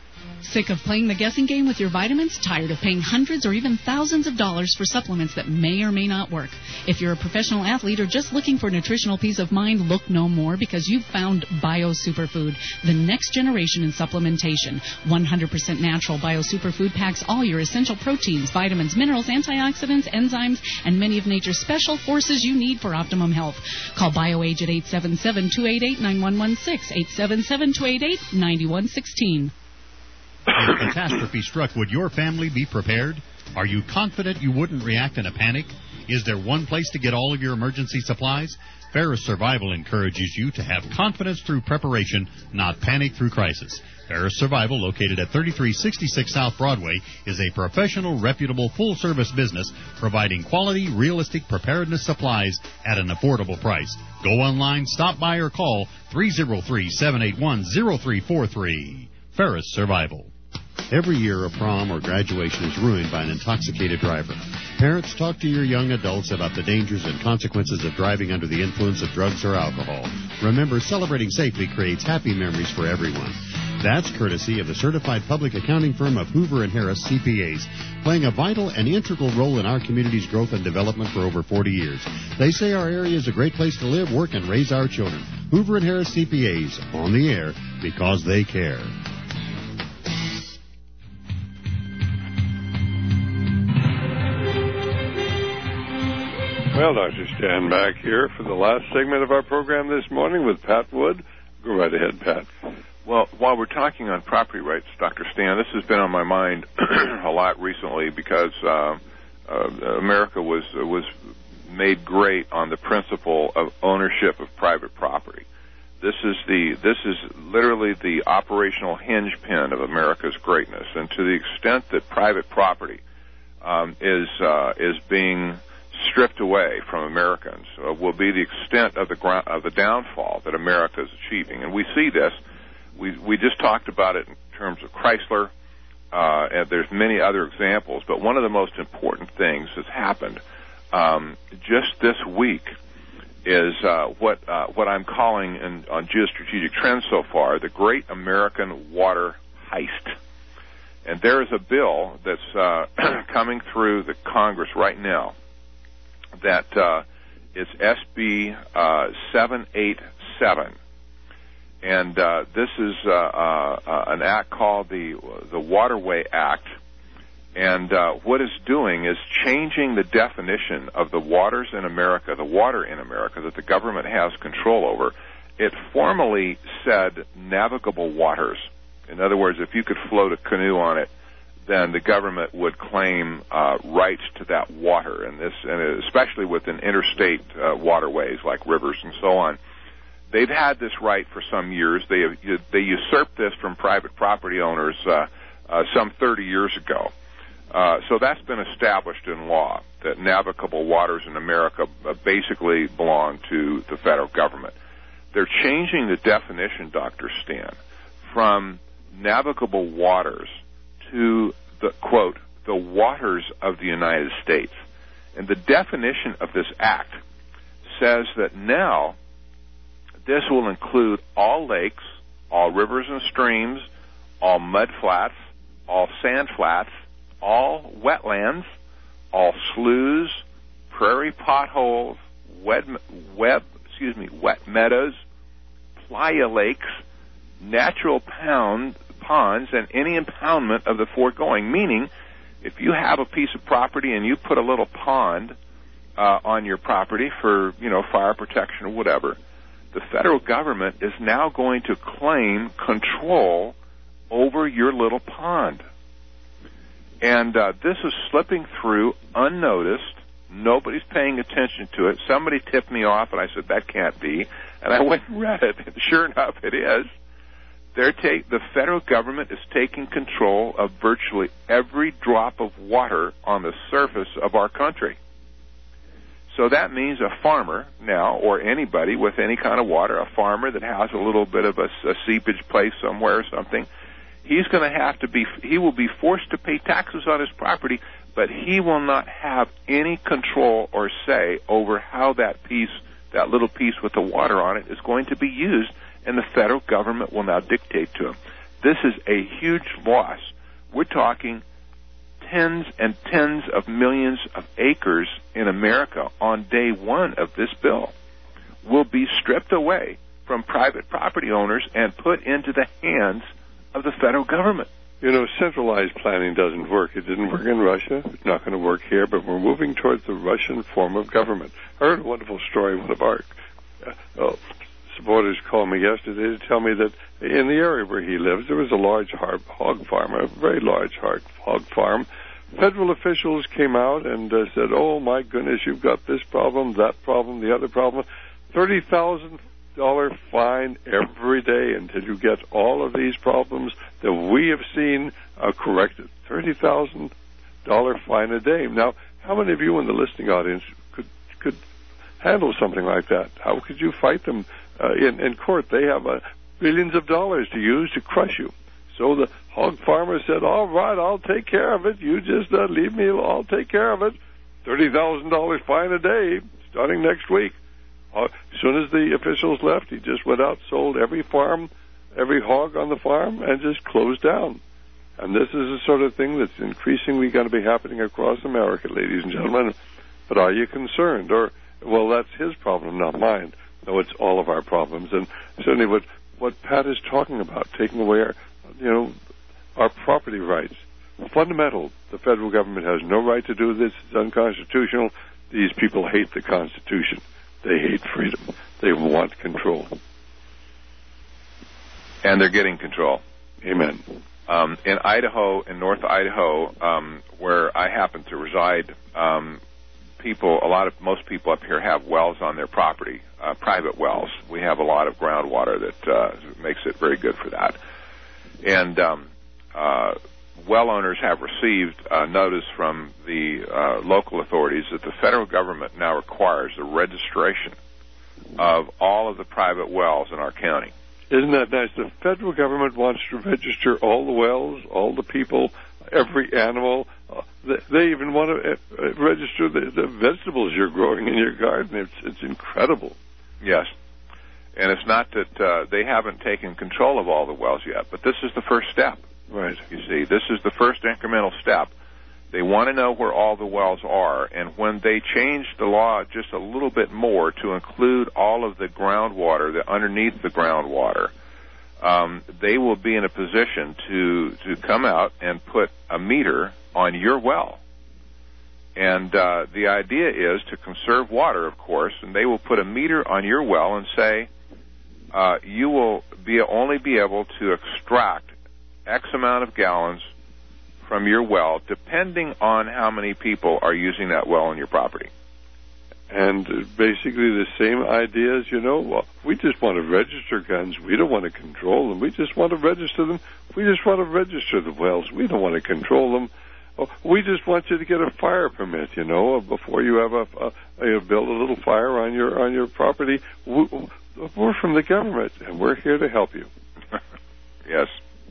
Sick of playing the guessing game with your vitamins? Tired of paying hundreds or even thousands of dollars for supplements that may or may not work? If you're a professional athlete or just looking for nutritional peace of mind, look no more, because you've found Bio Superfood, the next generation in supplementation. one hundred percent natural Bio Superfood packs all your essential proteins, vitamins, minerals, antioxidants, enzymes, and many of nature's special forces you need for optimum health. Call BioAge at eight seven seven, two eight eight, nine one one six, eight seven seven, two eight eight, nine one one six. If catastrophe struck, would your family be prepared? Are you confident you wouldn't react in a panic? Is there one place to get all of your emergency supplies? Ferris Survival encourages you to have confidence through preparation, not panic through crisis. Ferris Survival, located at thirty-three sixty-six South Broadway, is a professional, reputable, full-service business providing quality, realistic preparedness supplies at an affordable price. Go online, stop by, or call three oh three, seven eight one, oh three four three. Ferris Survival. Every year, a prom or graduation is ruined by an intoxicated driver. Parents, talk to your young adults about the dangers and consequences of driving under the influence of drugs or alcohol. Remember, celebrating safely creates happy memories for everyone. That's courtesy of the certified public accounting firm of Hoover and Harris C P As, playing a vital and integral role in our community's growth and development for over forty years. They say our area is a great place to live, work, and raise our children. Hoover and Harris C P As, on the air because they care. Well, Doctor Stan back here for the last segment of our program this morning with Pat Wood. Go right ahead, Pat. Well, while we're talking on property rights, Doctor Stan, this has been on my mind a lot recently because uh, uh, America was uh, was made great on the principle of ownership of private property. This is the this is literally the operational hinge pin of America's greatness, and to the extent that private property um, is uh, is being stripped away from Americans, uh, will be the extent of the ground, of the downfall that America is achieving. And we see this. We we just talked about it in terms of Chrysler, uh, and there's many other examples. But one of the most important things that's happened um, just this week is uh, what uh, what I'm calling in, on Geostrategic Trends so far the Great American Water Heist. And there is a bill that's uh, coming through the Congress right now that uh, is S B uh, seven eighty-seven, and uh, this is uh, uh, an act called the the Waterway Act, and uh, what it's doing is changing the definition of the waters in America, the water in America that the government has control over. It formerly said navigable waters. In other words, if you could float a canoe on it, then the government would claim uh, rights to that water, and this, and especially within interstate uh, waterways like rivers and so on. They've had this right for some years. They have, they usurped this from private property owners uh, uh, some thirty years ago. Uh, so that's been established in law that navigable waters in America uh, basically belong to the federal government. They're changing the definition, Doctor Stan, from navigable waters to the, quote, the waters of the United States. And the definition of this act says that now this will include all lakes, all rivers and streams, all mud flats, all sand flats, all wetlands, all sloughs, prairie potholes, wet, web, excuse me, wet meadows, playa lakes, natural pound, ponds, and any impoundment of the foregoing. Meaning, if you have a piece of property and you put a little pond uh, on your property for, you know, fire protection or whatever, the federal government is now going to claim control over your little pond. And uh, this is slipping through unnoticed. Nobody's paying attention to it. Somebody tipped me off, and I said, that can't be. And I went and read it. And sure enough, it is. They're take, the federal government is taking control of virtually every drop of water on the surface of our country. So that means a farmer now, or anybody with any kind of water, a farmer that has a little bit of a, a seepage place somewhere or something, he's going to have to be, he will be forced to pay taxes on his property, but he will not have any control or say over how that piece, that little piece with the water on it, is going to be used, and the federal government will now dictate to him. This is a huge loss. We're talking tens and tens of millions of acres in America on day one of this bill will be stripped away from private property owners and put into the hands of the federal government. You know, centralized planning doesn't work. It didn't work in Russia. It's not going to work here, but we're moving towards the Russian form of government. I heard a wonderful story. One of our uh, oh, supporters called me yesterday to tell me that in the area where he lives, there was a large hog farm, a very large hog farm. Federal officials came out and uh, said, oh, my goodness, you've got this problem, that problem, the other problem. thirty thousand dollars fine every day until you get all of these problems that we have seen uh, corrected. thirty thousand dollars fine a day. Now, how many of you in the listening audience could could handle something like that? How could you fight them uh, in, in court? They have uh, billions of dollars to use to crush you. So the hog farmer said, all right, I'll take care of it. You just uh, leave me, I'll take care of it. thirty thousand dollars fine a day starting next week. Uh, as soon as the officials left, he just went out, sold every farm, every hog on the farm, and just closed down. And this is the sort of thing that's increasingly going to be happening across America, ladies and gentlemen. But are you concerned? Or, well, that's his problem, not mine. No, it's all of our problems. And certainly what, what Pat is talking about, taking away our, you know, our property rights. Fundamental. The federal government has no right to do this. It's unconstitutional. These people hate the Constitution. They hate freedom. They want control. And they're getting control. Amen. Um, in Idaho, in North Idaho, um, where I happen to reside, um, people, a lot of, most people up here have wells on their property, uh, private wells. We have a lot of groundwater that uh, makes it very good for that. And um, uh, well owners have received uh, notice from the uh, local authorities that the federal government now requires the registration of all of the private wells in our county. Isn't that nice? The federal government wants to register all the wells, all the people, every animal. Uh, they, they even want to uh, register the, the vegetables you're growing in your garden. It's, it's incredible. Yes. And it's not that uh, they haven't taken control of all the wells yet, but this is the first step. Right. You see, this is the first incremental step. They want to know where all the wells are, and when they change the law just a little bit more to include all of the groundwater, the underneath the groundwater, um, they will be in a position to to come out and put a meter on your well. And uh, the idea is to conserve water, of course, and they will put a meter on your well and say uh, you will be only be able to extract X amount of gallons from your well, depending on how many people are using that well on your property. And basically the same idea as, you know, well, we just want to register guns. We don't want to control them. We just want to register them. We just want to register the wells. We don't want to control them. We just want you to get a fire permit, you know, before you have a, a, a build a little fire on your on your property. We're from the government, and we're here to help you. Yes.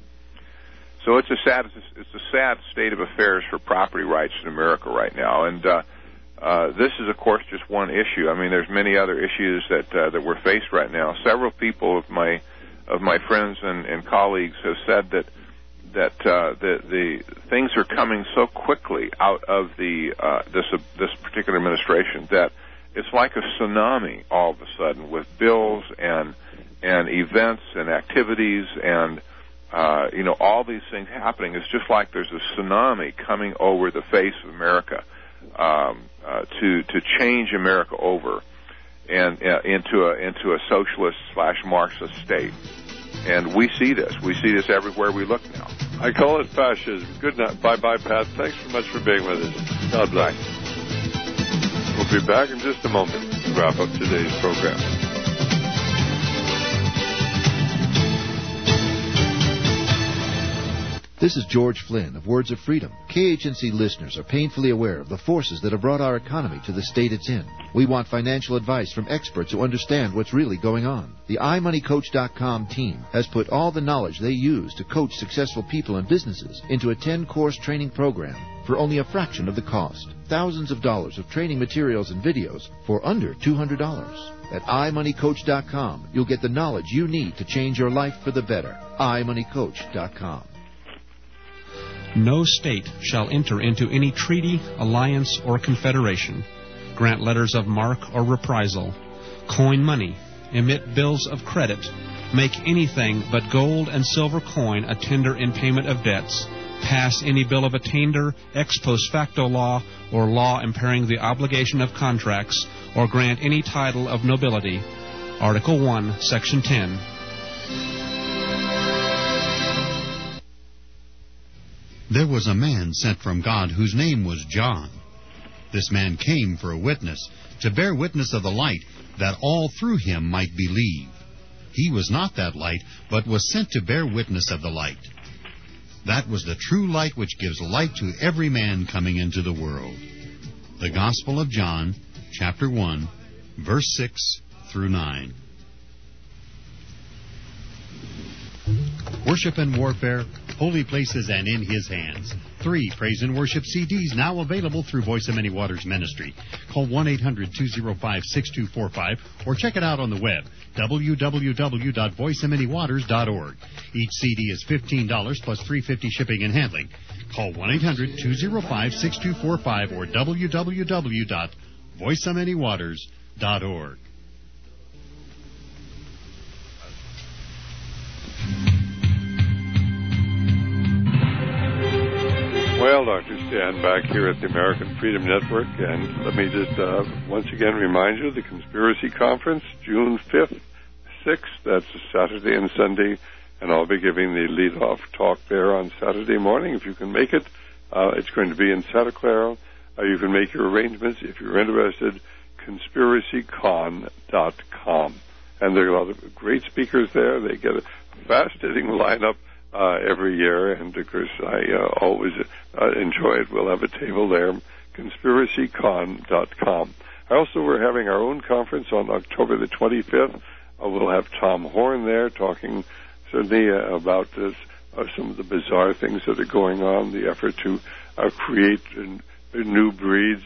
So it's a sad it's a sad state of affairs for property rights in America right now, and uh, uh, this is, of course, just one issue. I mean, there's many other issues that uh, that we're faced right now. Several people of my of my friends and, and colleagues have said that that uh, the the things are coming so quickly out of the uh, this uh, this particular administration that it's like a tsunami all of a sudden with bills and and events and activities and Uh, you know, all these things happening. It's just like there's a tsunami coming over the face of America um, uh, to to change America over and uh, into a into a socialist slash Marxist state. And we see this. We see this everywhere we look now. I call it fascism. Good night. Bye bye, Pat. Thanks so much for being with us. God bless. We'll be back in just a moment to wrap up today's program. This is George Flynn of Words of Freedom. K H N C listeners are painfully aware of the forces that have brought our economy to the state it's in. We want financial advice from experts who understand what's really going on. The i money coach dot com team has put all the knowledge they use to coach successful people and businesses into a ten-course training program for only a fraction of the cost. thousands of dollars of training materials and videos for under two hundred dollars. At i money coach dot com, you'll get the knowledge you need to change your life for the better. i money coach dot com. No state shall enter into any treaty, alliance, or confederation, grant letters of marque or reprisal, coin money, emit bills of credit, make anything but gold and silver coin a tender in payment of debts, pass any bill of attainder, ex post facto law, or law impairing the obligation of contracts, or grant any title of nobility. Article one, Section ten. There was a man sent from God whose name was John. This man came for a witness, to bear witness of the light, that all through him might believe. He was not that light, but was sent to bear witness of the light. That was the true light which gives light to every man coming into the world. The Gospel of John, chapter one, verse six through nine. Worship and Warfare, Holy Places and In His Hands. Three praise and worship C Ds now available through Voice of Many Waters Ministry. Call one eight hundred two oh five six two four five or check it out on the web, w w w dot voice of many waters dot org. Each C D is fifteen dollars plus three dollars and fifty cents shipping and handling. Call one eight hundred two oh five six two four five or w w w dot voice of many waters dot org. Well, Doctor Stan back here at the American Freedom Network, and let me just uh, once again remind you, the Conspiracy Conference, June fifth, sixth, that's Saturday and Sunday, and I'll be giving the lead-off talk there on Saturday morning. If you can make it, uh, it's going to be in Santa Clara. Uh, you can make your arrangements if you're interested, conspiracy con dot com. And there are a lot of great speakers there. They get a fascinating lineup Uh, every year, and of course I uh, always uh, enjoy it. We'll have a table there, conspiracy con dot com. Also, we're having our own conference on October the twenty-fifth. Uh, we'll have Tom Horn there talking certainly uh, about this, uh, some of the bizarre things that are going on, the effort to uh, create uh, new breeds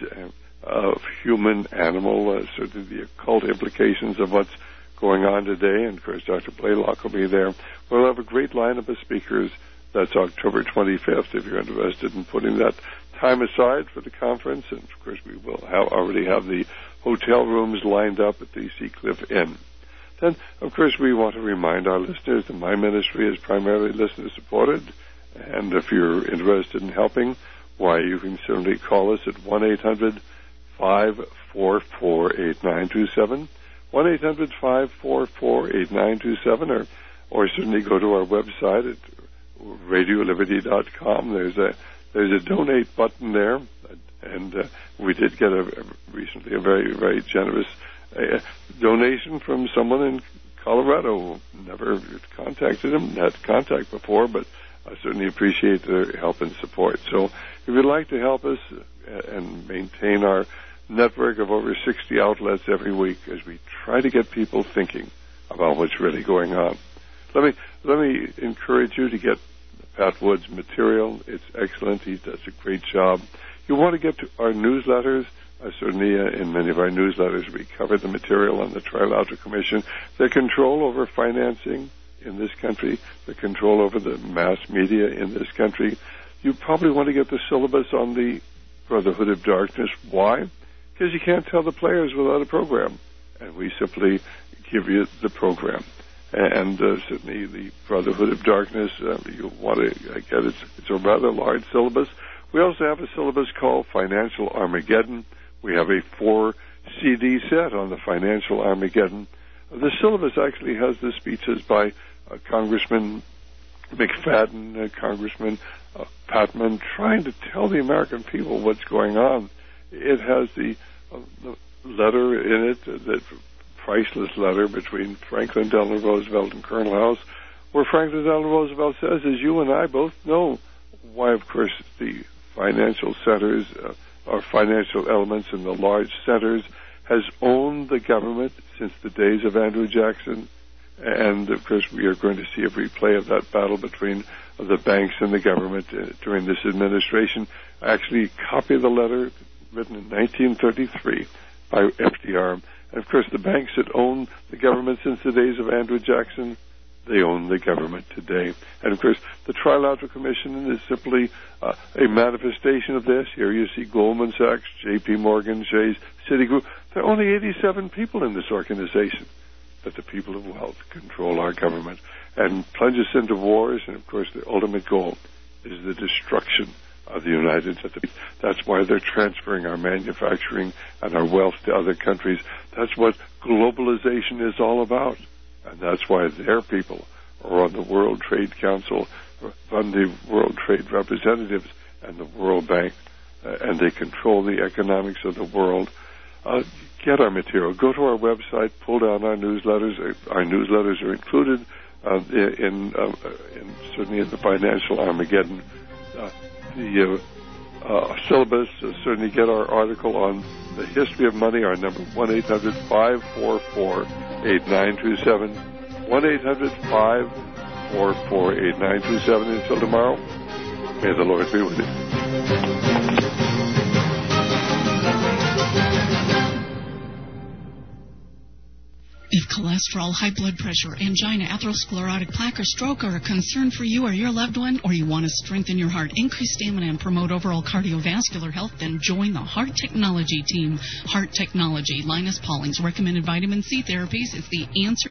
of human animal, uh, certainly the occult implications of what's going on today, and of course Doctor Blaylock will be there. We'll have a great lineup of speakers. That's October twenty-fifth if you're interested in putting that time aside for the conference, and of course we will have, already have the hotel rooms lined up at the Sea Cliff Inn. Then, of course, we want to remind our listeners that my ministry is primarily listener-supported, and if you're interested in helping, why, you can certainly call us at one eight hundred five four four eight nine two seven, one eight hundred five four four eight nine two seven, or, or certainly go to our website at radio liberty dot com. There's a there's a donate button there, and uh, we did get a, a recently a very, very generous uh, donation from someone in Colorado. Never contacted him, had contact before, but I certainly appreciate their help and support. So if you'd like to help us and maintain our network of over sixty outlets every week as we try to get people thinking about what's really going on. Let me let me encourage you to get Pat Wood's material. It's excellent. He does a great job. You want to get to our newsletters. Uh, certainly uh, in many of our newsletters we cover the material on the Trilateral Commission, the control over financing in this country, the control over the mass media in this country. You probably want to get the syllabus on the Brotherhood of Darkness. Why? Because you can't tell the players without a program, and we simply give you the program. And uh, certainly the Brotherhood of Darkness, uh, you want to uh, get it. It's a rather large syllabus. We also have a syllabus called Financial Armageddon. We have a four C D set on the Financial Armageddon. Uh, the syllabus actually has the speeches by uh, Congressman McFadden, uh, Congressman uh, Patman, trying to tell the American people what's going on. It has the, uh, the letter in it, uh, that priceless letter between Franklin Delano Roosevelt and Colonel House, where Franklin Delano Roosevelt says, as you and I both know, why, of course, the financial centers, uh, or financial elements in the large centers, has owned the government since the days of Andrew Jackson. And, of course, we are going to see a replay of that battle between the banks and the government uh, during this administration. Actually, copy the letter, written in nineteen thirty-three by F D R. And, of course, the banks that own the government since the days of Andrew Jackson, they own the government today. And, of course, the Trilateral Commission is simply uh, a manifestation of this. Here you see Goldman Sachs, J P Morgan, Chase, Citigroup. There are only eighty-seven people in this organization. But the people of wealth control our government and plunge us into wars. And, of course, the ultimate goal is the destruction of the United States. That's why they're transferring our manufacturing and our wealth to other countries. That's what globalization is all about. And that's why their people are on the World Trade Council, on the World Trade Representatives and the World Bank, uh, and they control the economics of the world. Uh, get our material. Go to our website, pull down our newsletters. Our newsletters are included uh, in, uh, in certainly in the Financial Armageddon. Uh, the uh, uh, syllabus, uh, certainly get our article on the history of money. Our number, one eight hundred five four four eight nine two seven, one eight hundred five four four eight nine two seven. Until tomorrow, may the Lord be with you. If cholesterol, high blood pressure, angina, atherosclerotic plaque, or stroke are a concern for you or your loved one, or you want to strengthen your heart, increase stamina, and promote overall cardiovascular health, then join the Heart Technology team. Heart Technology, Linus Pauling's recommended vitamin C therapies is the answer.